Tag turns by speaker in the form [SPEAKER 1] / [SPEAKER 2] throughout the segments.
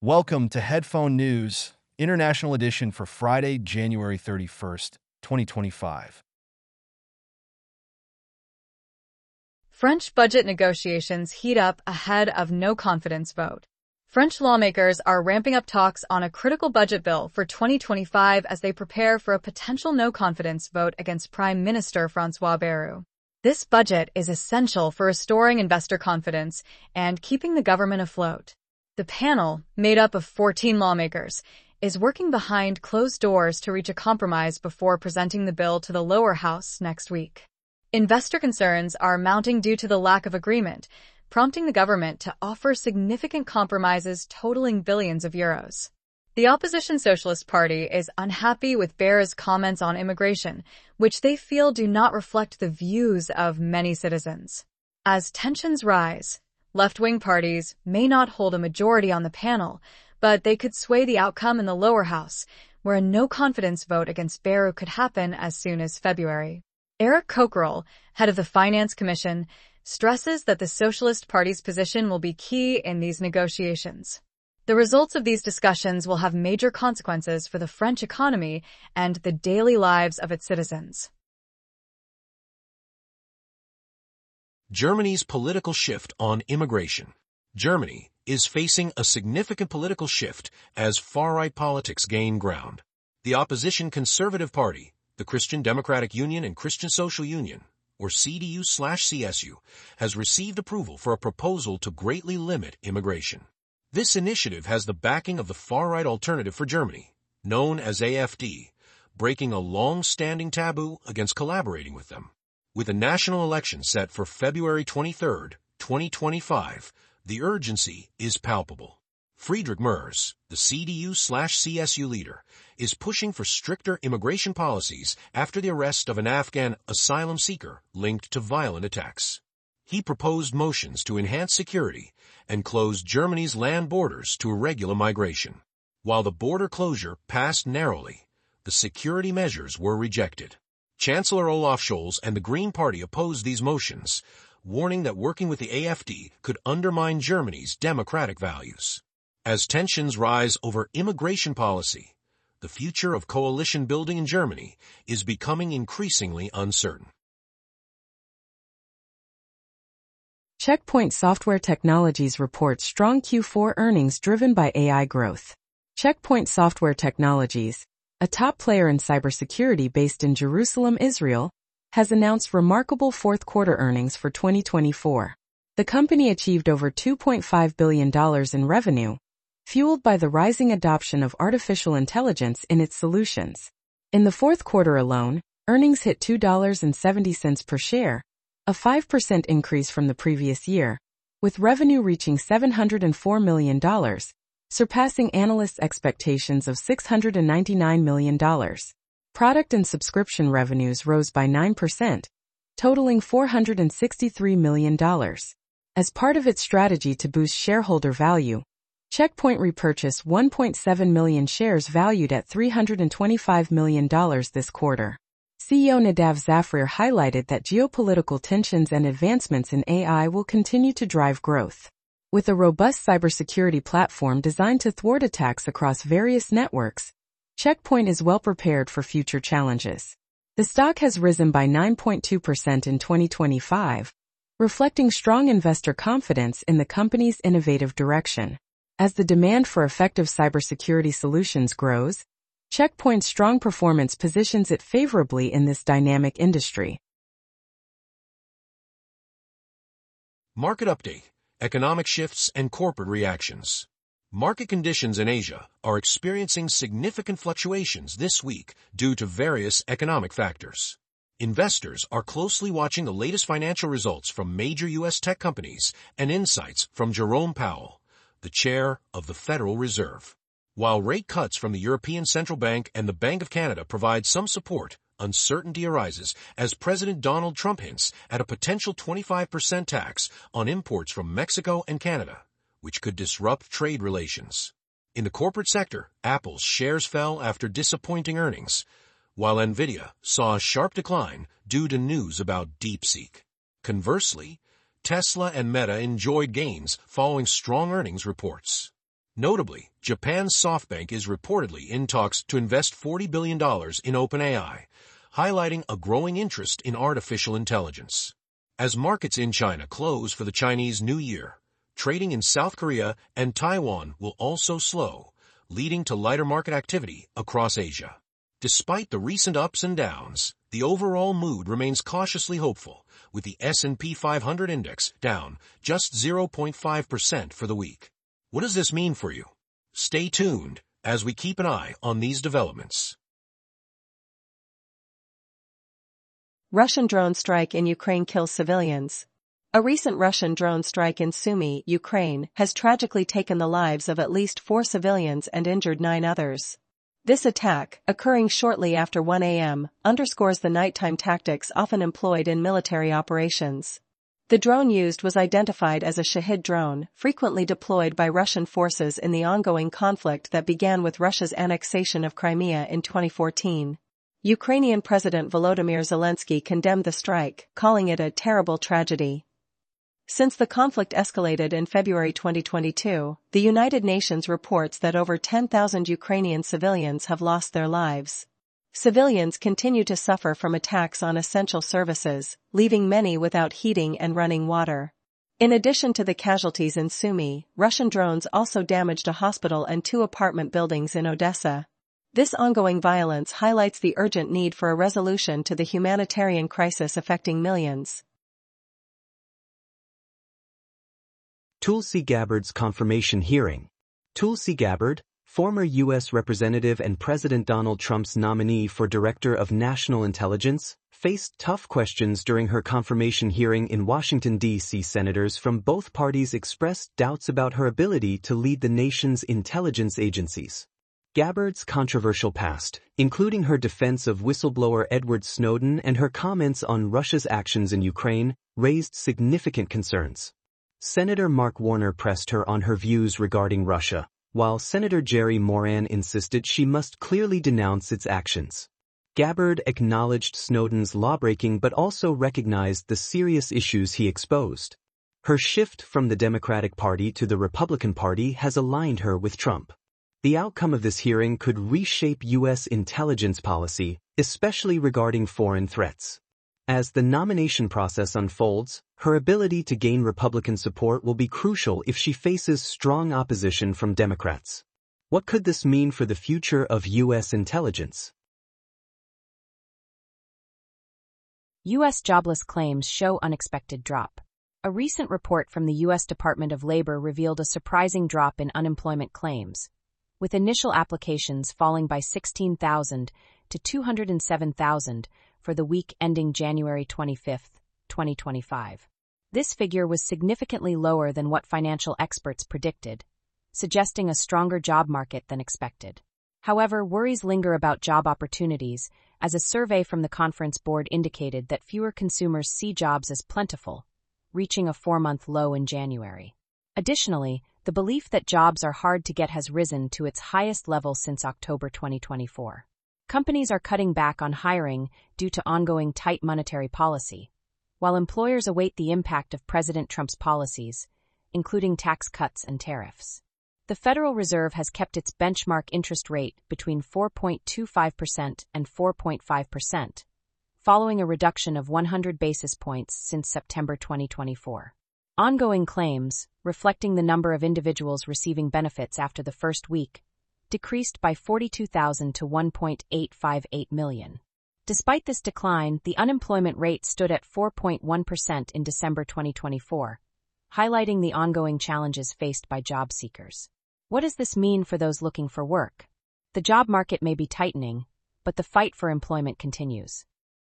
[SPEAKER 1] Welcome to Headphone News, International Edition for Friday, January 31st, 2025.
[SPEAKER 2] French budget negotiations heat up ahead of no-confidence vote. French lawmakers are ramping up talks on a critical budget bill for 2025 as they prepare for a potential no-confidence vote against Prime Minister François Bayrou. This budget is essential for restoring investor confidence and keeping the government afloat. The panel, made up of 14 lawmakers, is working behind closed doors to reach a compromise before presenting the bill to the lower house next week. Investor concerns are mounting due to the lack of agreement, prompting the government to offer significant compromises totaling billions of euros. The opposition Socialist Party is unhappy with Bayrou's comments on immigration, which they feel do not reflect the views of many citizens. As tensions rise, left-wing parties may not hold a majority on the panel, but they could sway the outcome in the lower house, where a no-confidence vote against Bayrou could happen as soon as February. Eric Coquerel, head of the Finance Commission, stresses that the Socialist Party's position will be key in these negotiations. The results of these discussions will have major consequences for the French economy and the daily lives of its citizens.
[SPEAKER 3] Germany's political shift on immigration. Germany is facing a significant political shift as far-right politics gain ground. The opposition Conservative Party, the Christian Democratic Union and Christian Social Union, or CDU/CSU, has received approval for a proposal to greatly limit immigration. This initiative has the backing of the far-right Alternative for Germany, known as AfD, breaking a long-standing taboo against collaborating with them. With a national election set for February 23, 2025, the urgency is palpable. Friedrich Merz, the CDU/CSU leader, is pushing for stricter immigration policies after the arrest of an Afghan asylum seeker linked to violent attacks. He proposed motions to enhance security and close Germany's land borders to irregular migration. While the border closure passed narrowly, the security measures were rejected. Chancellor Olaf Scholz and the Green Party opposed these motions, warning that working with the AfD could undermine Germany's democratic values. As tensions rise over immigration policy, the future of coalition building in Germany is becoming increasingly uncertain.
[SPEAKER 4] Check Point Software Technologies reports strong Q4 earnings driven by AI growth. Check Point Software Technologies, a top player in cybersecurity based in Jerusalem, Israel, has announced remarkable fourth-quarter earnings for 2024. The company achieved over $2.5 billion in revenue, fueled by the rising adoption of artificial intelligence in its solutions. In the fourth quarter alone, earnings hit $2.70 per share, a 5% increase from the previous year, with revenue reaching $704 million, surpassing analysts' expectations of $699 million. Product and subscription revenues rose by 9%, totaling $463 million. As part of its strategy to boost shareholder value, Check Point repurchased 1.7 million shares valued at $325 million this quarter. CEO Nadav Zafrir highlighted that geopolitical tensions and advancements in AI will continue to drive growth. With a robust cybersecurity platform designed to thwart attacks across various networks, Check Point is well prepared for future challenges. The stock has risen by 9.2% in 2025, reflecting strong investor confidence in the company's innovative direction. As the demand for effective cybersecurity solutions grows, Check Point's strong performance positions it favorably in this dynamic industry.
[SPEAKER 3] Market update, economic shifts and corporate reactions. Market conditions in Asia are experiencing significant fluctuations this week due to various economic factors. Investors are closely watching the latest financial results from major U.S. tech companies and insights from Jerome Powell, the chair of the Federal Reserve. While rate cuts from the European Central Bank and the Bank of Canada provide some support, uncertainty arises as President Donald Trump hints at a potential 25% tax on imports from Mexico and Canada, which could disrupt trade relations. In the corporate sector, Apple's shares fell after disappointing earnings, while Nvidia saw a sharp decline due to news about DeepSeek. Conversely, Tesla and Meta enjoyed gains following strong earnings reports. Notably, Japan's SoftBank is reportedly in talks to invest $40 billion in OpenAI, highlighting a growing interest in artificial intelligence. As markets in China close for the Chinese New Year, trading in South Korea and Taiwan will also slow, leading to lighter market activity across Asia. Despite the recent ups and downs, the overall mood remains cautiously hopeful, with the S&P 500 index down just 0.5% for the week. What does this mean for you? Stay tuned as we keep an eye on these developments.
[SPEAKER 5] Russian drone strike in Ukraine kills civilians. A recent Russian drone strike in Sumy, Ukraine, has tragically taken the lives of at least 4 civilians and injured 9 others. This attack, occurring shortly after 1 a.m., underscores the nighttime tactics often employed in military operations. The drone used was identified as a Shahid drone, frequently deployed by Russian forces in the ongoing conflict that began with Russia's annexation of Crimea in 2014. Ukrainian President Volodymyr Zelensky condemned the strike, calling it a terrible tragedy. Since the conflict escalated in February 2022, the United Nations reports that over 10,000 Ukrainian civilians have lost their lives. Civilians continue to suffer from attacks on essential services, leaving many without heating and running water. In addition to the casualties in Sumy, Russian drones also damaged a hospital and 2 apartment buildings in Odessa. This ongoing violence highlights the urgent need for a resolution to the humanitarian crisis affecting millions.
[SPEAKER 6] Tulsi Gabbard's confirmation hearing. Tulsi Gabbard, former U.S. Representative and President Donald Trump's nominee for Director of National Intelligence, faced tough questions during her confirmation hearing in Washington, D.C. Senators from both parties expressed doubts about her ability to lead the nation's intelligence agencies. Gabbard's controversial past, including her defense of whistleblower Edward Snowden and her comments on Russia's actions in Ukraine, raised significant concerns. Senator Mark Warner pressed her on her views regarding Russia, while Senator Jerry Moran insisted she must clearly denounce its actions. Gabbard acknowledged Snowden's lawbreaking but also recognized the serious issues he exposed. Her shift from the Democratic Party to the Republican Party has aligned her with Trump. The outcome of this hearing could reshape U.S. intelligence policy, especially regarding foreign threats. As the nomination process unfolds, her ability to gain Republican support will be crucial if she faces strong opposition from Democrats. What could this mean for the future of U.S. intelligence?
[SPEAKER 7] U.S. jobless claims show unexpected drop. A recent report from the U.S. Department of Labor revealed a surprising drop in unemployment claims, with initial applications falling by 16,000 to 207,000 for the week ending January 25, 2025. This figure was significantly lower than what financial experts predicted, suggesting a stronger job market than expected. However, worries linger about job opportunities, as a survey from the Conference Board indicated that fewer consumers see jobs as plentiful, reaching a 4-month low in January. Additionally, the belief that jobs are hard to get has risen to its highest level since October 2024. Companies are cutting back on hiring due to ongoing tight monetary policy, while employers await the impact of President Trump's policies, including tax cuts and tariffs. The Federal Reserve has kept its benchmark interest rate between 4.25% and 4.5%, following a reduction of 100 basis points since September 2024. Ongoing claims, reflecting the number of individuals receiving benefits after the first week, decreased by 42,000 to 1.858 million. Despite this decline, the unemployment rate stood at 4.1% in December 2024, highlighting the ongoing challenges faced by job seekers. What does this mean for those looking for work? The job market may be tightening, but the fight for employment continues.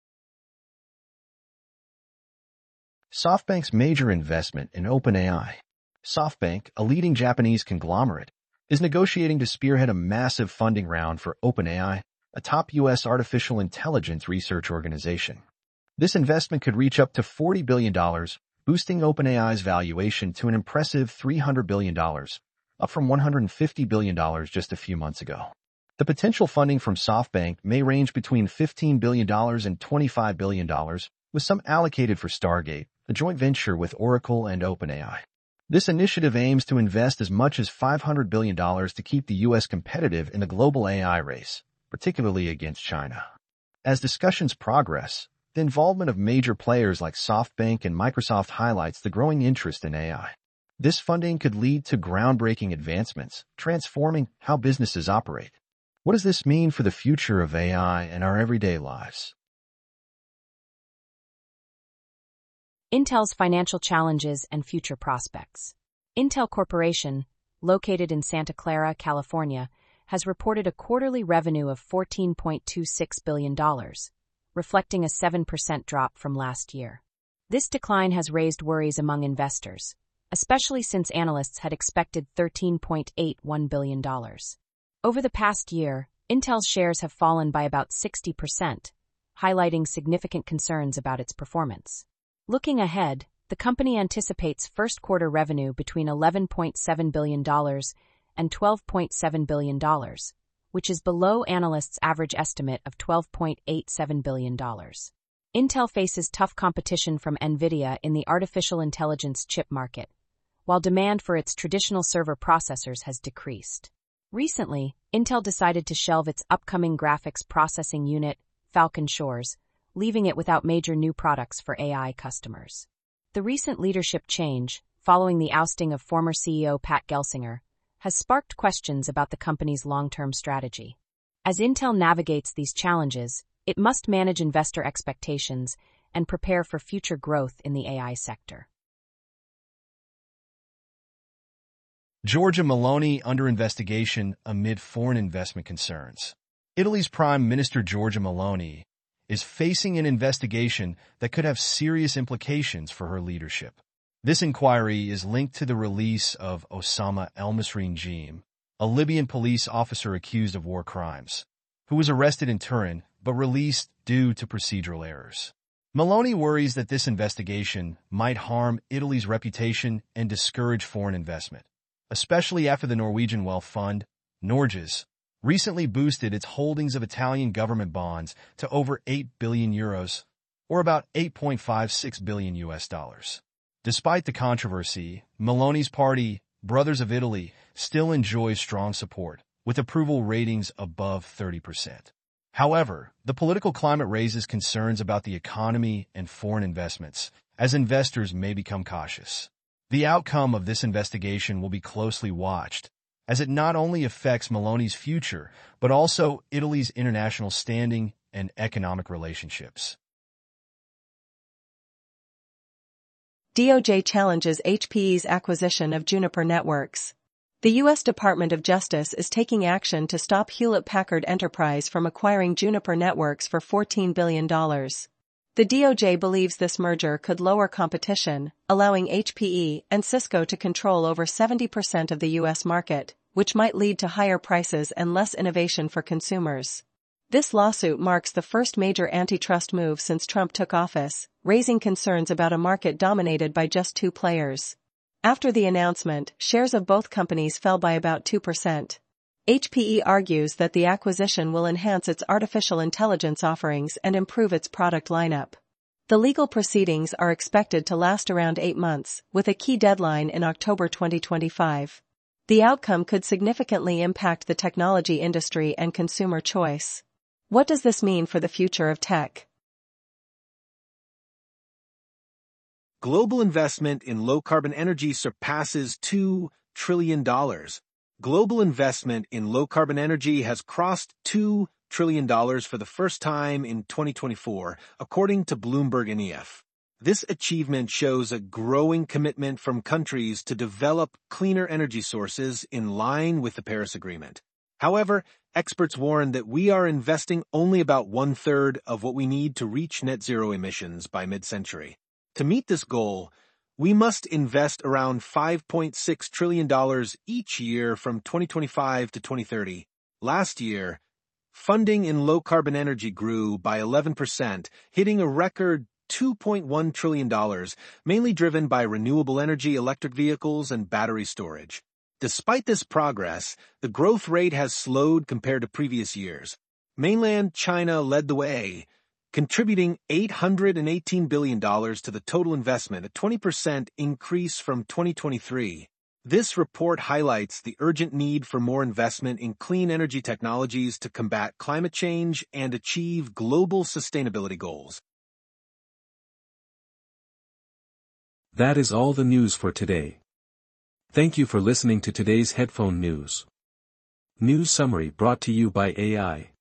[SPEAKER 1] SoftBank's major investment in OpenAI. SoftBank, a leading Japanese conglomerate, is negotiating to spearhead a massive funding round for OpenAI, a top U.S. artificial intelligence research organization. This investment could reach up to $40 billion, boosting OpenAI's valuation to an impressive $300 billion, up from $150 billion just a few months ago. The potential funding from SoftBank may range between $15 billion and $25 billion, with some allocated for Stargate, a joint venture with Oracle and OpenAI. This initiative aims to invest as much as $500 billion to keep the U.S. competitive in the global AI race, particularly against China. As discussions progress, the involvement of major players like SoftBank and Microsoft highlights the growing interest in AI. This funding could lead to groundbreaking advancements, transforming how businesses operate. What does this mean for the future of AI and our everyday lives?
[SPEAKER 7] Intel's financial challenges and future prospects. Intel Corporation, located in Santa Clara, California, has reported a quarterly revenue of $14.26 billion, reflecting a 7% drop from last year. This decline has raised worries among investors, especially since analysts had expected $13.81 billion. Over the past year, Intel's shares have fallen by about 60%, highlighting significant concerns about its performance. Looking ahead, the company anticipates first-quarter revenue between $11.7 billion and $12.7 billion, which is below analysts' average estimate of $12.87 billion. Intel faces tough competition from NVIDIA in the artificial intelligence chip market, while demand for its traditional server processors has decreased. Recently, Intel decided to shelve its upcoming graphics processing unit, Falcon Shores, leaving it without major new products for AI customers. The recent leadership change, following the ousting of former CEO Pat Gelsinger, has sparked questions about the company's long-term strategy. As Intel navigates these challenges, it must manage investor expectations and prepare for future growth in the AI sector.
[SPEAKER 1] Giorgia Meloni under investigation amid foreign investment concerns. Italy's Prime Minister Giorgia Meloni is facing an investigation that could have serious implications for her leadership. This inquiry is linked to the release of Osama El-Masri, a Libyan police officer accused of war crimes, who was arrested in Turin but released due to procedural errors. Meloni worries that this investigation might harm Italy's reputation and discourage foreign investment, especially after the Norwegian wealth fund, Norges, recently boosted its holdings of Italian government bonds to over 8 billion euros, or about $8.56 billion US. Despite the controversy, Meloni's party, Brothers of Italy, still enjoys strong support, with approval ratings above 30%. However, the political climate raises concerns about the economy and foreign investments, as investors may become cautious. The outcome of this investigation will be closely watched, as it not only affects Meloni's future, but also Italy's international standing and economic relationships.
[SPEAKER 5] DOJ challenges HPE's acquisition of Juniper Networks. The U.S. Department of Justice is taking action to stop Hewlett-Packard Enterprise from acquiring Juniper Networks for $14 billion. The DOJ believes this merger could lower competition, allowing HPE and Cisco to control over 70% of the U.S. market, which might lead to higher prices and less innovation for consumers. This lawsuit marks the first major antitrust move since Trump took office, raising concerns about a market dominated by just two players. After the announcement, shares of both companies fell by about 2%. HPE argues that the acquisition will enhance its artificial intelligence offerings and improve its product lineup. The legal proceedings are expected to last around 8 months, with a key deadline in October 2025. The outcome could significantly impact the technology industry and consumer choice. What does this mean for the future of tech?
[SPEAKER 3] Global investment in low-carbon energy surpasses $2 trillion. Global investment in low-carbon energy has crossed $2 trillion for the first time in 2024, according to Bloomberg NEF. This achievement shows a growing commitment from countries to develop cleaner energy sources in line with the Paris Agreement. However, experts warn that we are investing only about 1/3 of what we need to reach net zero emissions by mid-century. To meet this goal, we must invest around $5.6 trillion each year from 2025 to 2030. Last year, funding in low-carbon energy grew by 11%, hitting a record $2.1 trillion, mainly driven by renewable energy, electric vehicles, and battery storage. Despite this progress, the growth rate has slowed compared to previous years. Mainland China led the way, contributing $818 billion to the total investment, a 20% increase from 2023. This report highlights the urgent need for more investment in clean energy technologies to combat climate change and achieve global sustainability goals.
[SPEAKER 8] That is all the news for today. Thank you for listening to today's Headphone News. News summary brought to you by AI.